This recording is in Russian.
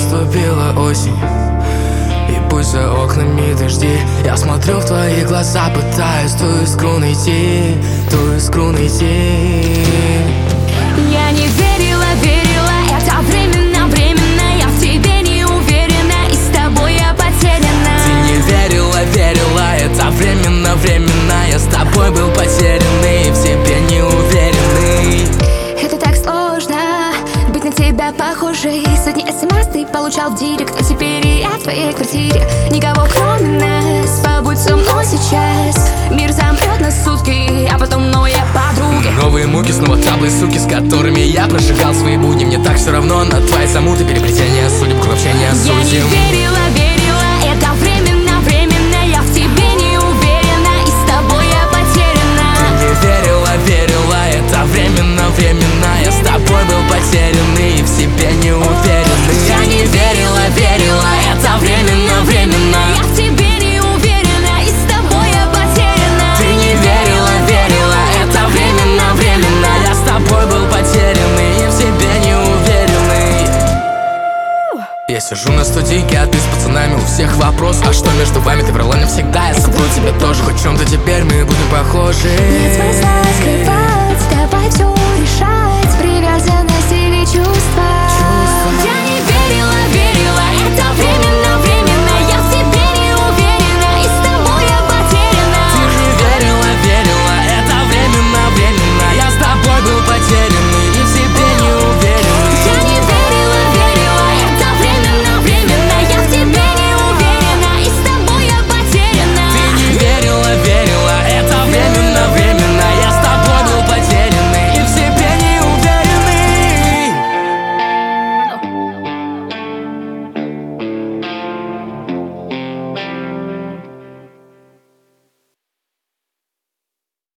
наступила осень, и пусть за окнами дожди, я смотрю в твои глаза, пытаюсь ту искру найти, ту искру найти. Я не верила, это временно, я в тебе не уверена, и с тобой я потеряна. Ты не верила, это временно, я с тобой был потерянный, и в себе не уверенный. Это так сложно, быть на тебя похожей. Сотни смс ты получал в директ, а теперь я в твоей квартире. Никого кроме нас, побудь со мной сейчас. Мир замрет на сутки, а потом новые подруги. Новые муки, снова траблы, суки, с которыми я прожигал свои будни. Мне так все равно на твои замуты, переплетения судеб, круг общения судеб. Я не верила, это временно, я в тебе не уверена, и с тобой я потеряна. Ты не верила, это временно, я с тобой был потерянный, и в себе не уверенный. Я не верила, это временно, я в тебе не уверена, и с тобой я потеряна. Ты не верила, это временно, я с тобой был потерянный, и в себе не уверенный. Я сижу на студийке, а ты с пацанами, у всех вопрос: а что между вами? Ты врала навсегда, я сотру тебя тоже. Хоть в чем-то теперь мы будем похожи. Нет смысла скрывать, давай все